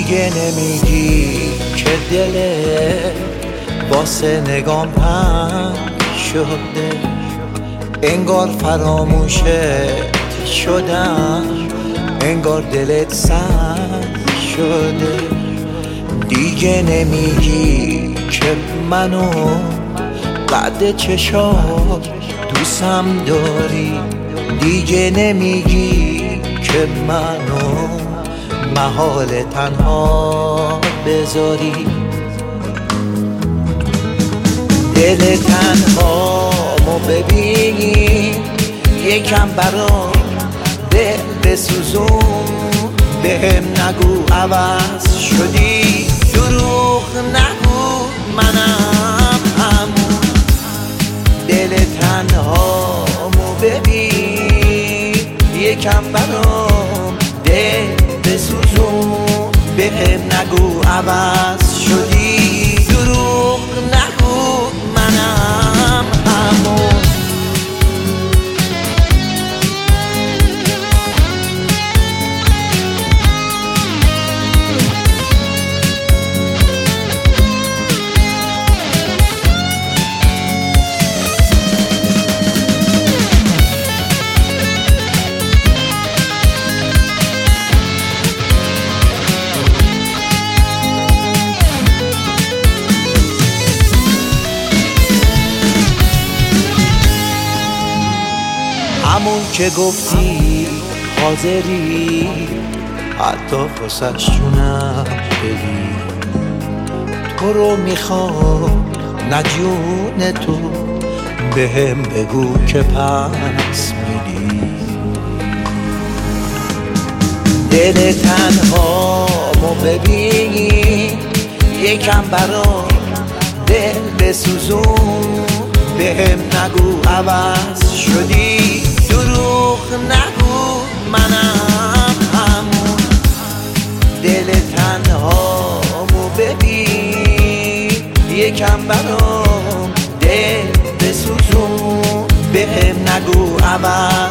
دیگه نمیگی که دلت واسه نگام پنگ شده، انگار فراموشت شدم، انگار دلت سنگ شده. دیگه نمیگی که منو قد چشات دوستم داری، دیگه نمیگی که منو محال تنها بذاری. دل تنهامو ببین یکم برام دل بسوزون، بهم نگو عوض شدی، دروغ نگو منم همون. دل تنهامو ببین یکم برام دل بسوزون، بهم نگو عوض شدی، دروغ نگو منم همون. همون که گفتی حاضری حتی واسش جونم بدی، تو رو میخوام نه جون تو، بهم بگو که پس میدی. دل تنهامو ببین یکم برام دل بسوزون، بهم نگو عوض شدی، دروغ نگو منم همون. دل تنهامو ببین یکم برام دل بسوزون، بهم نگو عوض